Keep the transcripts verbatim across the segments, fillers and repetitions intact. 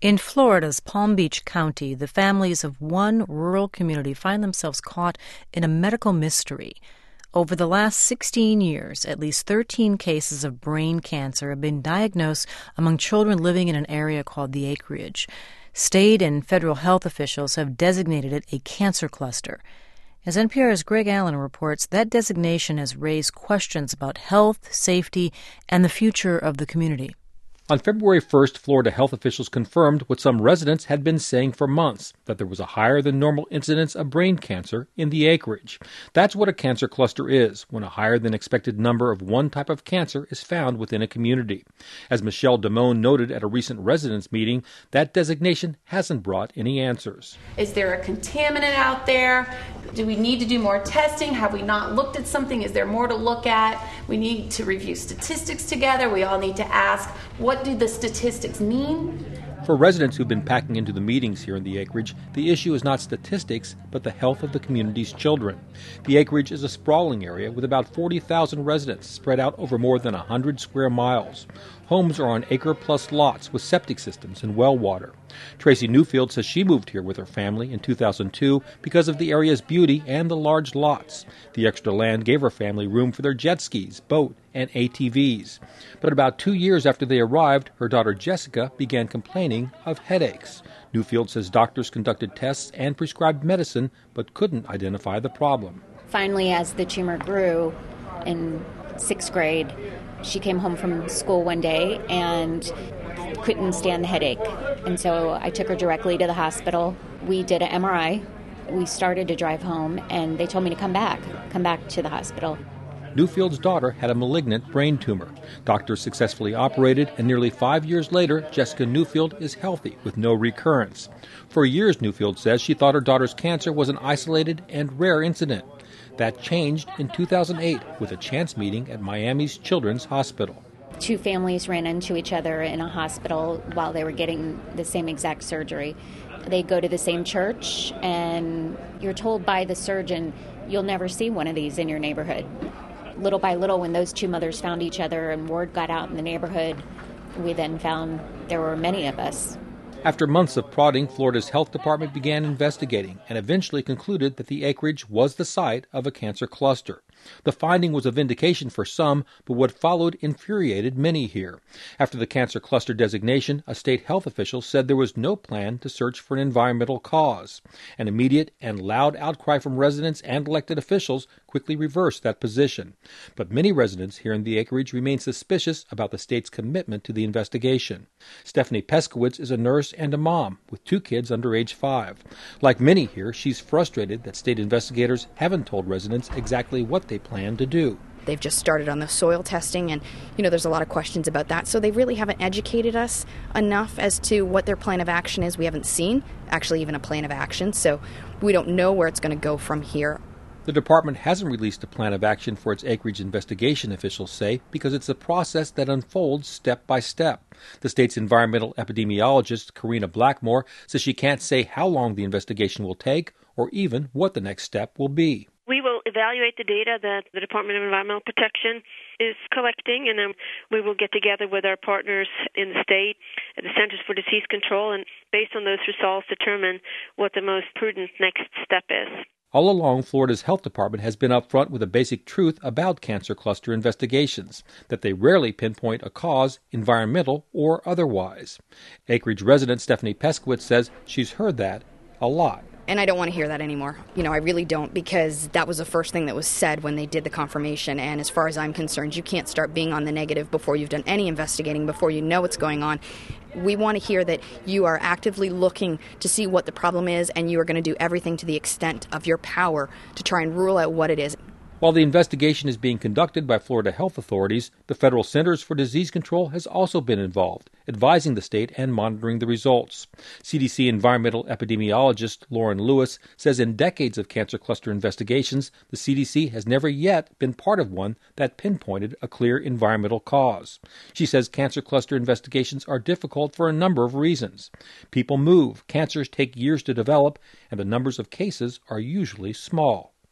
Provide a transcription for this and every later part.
In Florida's Palm Beach County, the families of one rural community find themselves caught in a medical mystery. Over the last sixteen years, at least thirteen cases of brain cancer have been diagnosed among children living in an area called the Acreage. State and federal health officials have designated it a cancer cluster. As N P R's Greg Allen reports, that designation has raised questions about health, safety, and the future of the community. On February first, Florida health officials confirmed what some residents had been saying for months, that there was a higher-than-normal incidence of brain cancer in the Acreage. That's what a cancer cluster is, when a higher-than-expected number of one type of cancer is found within a community. As Michelle Damone noted at a recent residents' meeting, that designation hasn't brought any answers. Is there a contaminant out there? Do we need to do more testing? Have we not looked at something? Is there more to look at? We need to review statistics together. We all need to ask, what do the statistics mean? For residents who've been packing into the meetings here in the Acreage, the issue is not statistics, but the health of the community's children. The Acreage is a sprawling area with about forty thousand residents spread out over more than one hundred square miles. Homes are on acre-plus lots with septic systems and well water. Tracy Newfield says she moved here with her family in two thousand two because of the area's beauty and the large lots. The extra land gave her family room for their jet skis, boat, and A T Vs. But about two years after they arrived, her daughter Jessica began complaining of headaches. Newfield says doctors conducted tests and prescribed medicine, but couldn't identify the problem. Finally, as the tumor grew in sixth grade, she came home from school one day and couldn't stand the headache. And so I took her directly to the hospital. We did an M R I. We started to drive home, and they told me to come back, come back to the hospital. Newfield's daughter had a malignant brain tumor. Doctors successfully operated, and nearly five years later, Jessica Newfield is healthy with no recurrence. For years, Newfield says she thought her daughter's cancer was an isolated and rare incident. That changed in two thousand eight with a chance meeting at Miami's Children's Hospital. Two families ran into each other in a hospital while they were getting the same exact surgery. They go to the same church, and you're told by the surgeon, you'll never see one of these in your neighborhood. Little by little, when those two mothers found each other and word got out in the neighborhood, we then found there were many of us. After months of prodding, Florida's health department began investigating and eventually concluded that the Acreage was the site of a cancer cluster. The finding was a vindication for some, but what followed infuriated many here. After the cancer cluster designation, a state health official said there was no plan to search for an environmental cause. An immediate and loud outcry from residents and elected officials quickly reversed that position. But many residents here in the Acreage remain suspicious about the state's commitment to the investigation. Stephanie Peskowitz is a nurse and a mom with two kids under age five. Like many here, she's frustrated that state investigators haven't told residents exactly what they plan to do. They've just started on the soil testing, and, you know, there's a lot of questions about that. So they really haven't educated us enough as to what their plan of action is. We haven't seen, actually, even a plan of action, so we don't know where it's going to go from here. The department hasn't released a plan of action for its Acreage investigation, officials say, because it's a process that unfolds step by step. The state's environmental epidemiologist, Karina Blackmore, says she can't say how long the investigation will take or even what the next step will be. We will evaluate the data that the Department of Environmental Protection is collecting, and then we will get together with our partners in the state at the Centers for Disease Control, and based on those results, determine what the most prudent next step is. All along, Florida's health department has been upfront with a basic truth about cancer cluster investigations, that they rarely pinpoint a cause, environmental or otherwise. Acreage resident Stephanie Peskowitz says she's heard that a lot. And I don't want to hear that anymore. You know, I really don't, because that was the first thing that was said when they did the confirmation. And as far as I'm concerned, you can't start being on the negative before you've done any investigating, before you know what's going on. We want to hear that you are actively looking to see what the problem is, and you are going to do everything to the extent of your power to try and rule out what it is. While the investigation is being conducted by Florida health authorities, the Federal Centers for Disease Control has also been involved, advising the state and monitoring the results. C D C environmental epidemiologist Lauren Lewis says in decades of cancer cluster investigations, the C D C has never yet been part of one that pinpointed a clear environmental cause. She says cancer cluster investigations are difficult for a number of reasons. People move, cancers take years to develop, and the numbers of cases are usually small.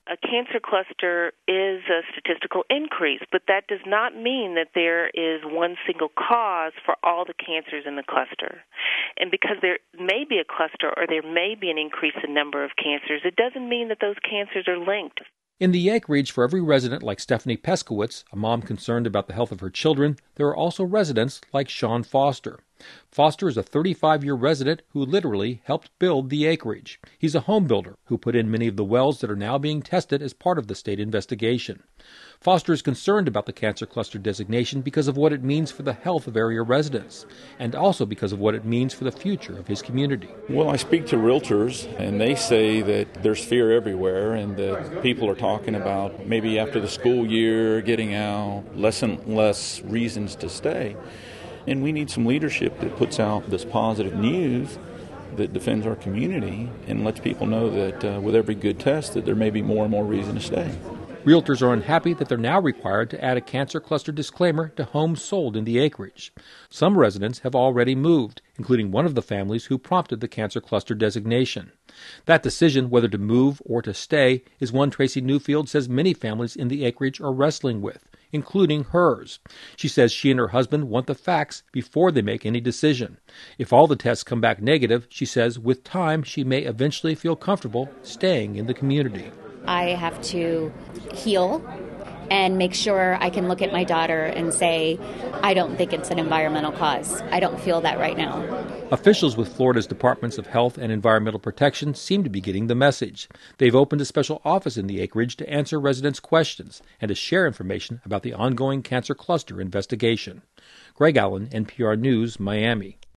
A cancer cluster is a statistical increase, but that does not mean that there is one single cause for all the cancers in the cluster. And because there may be a cluster or there may be an increase in number of cancers, it doesn't mean that those cancers are linked. In the acreage, for every resident like Stephanie Peskowitz, a mom concerned about the health of her children, there are also residents like Sean Foster. Foster is a thirty-five-year resident who literally helped build the acreage. He's a home builder who put in many of the wells that are now being tested as part of the state investigation. Foster is concerned about the cancer cluster designation because of what it means for the health of area residents, and also because of what it means for the future of his community. Well, I speak to realtors, and they say that there's fear everywhere, and that people are talking about maybe after the school year, getting out, less and less reasons to stay. And we need some leadership that puts out this positive news that defends our community and lets people know that uh, with every good test that there may be more and more reason to stay. Realtors are unhappy that they're now required to add a cancer cluster disclaimer to homes sold in the acreage. Some residents have already moved, including one of the families who prompted the cancer cluster designation. That decision, whether to move or to stay, is one Tracy Newfield says many families in the acreage are wrestling with, including hers. She says she and her husband want the facts before they make any decision. If all the tests come back negative, she says with time she may eventually feel comfortable staying in the community. I have to heal and make sure I can look at my daughter and say, I don't think it's an environmental cause. I don't feel that right now. Officials with Florida's Departments of Health and Environmental Protection seem to be getting the message. They've opened a special office in the acreage to answer residents' questions and to share information about the ongoing cancer cluster investigation. Greg Allen, N P R News, Miami.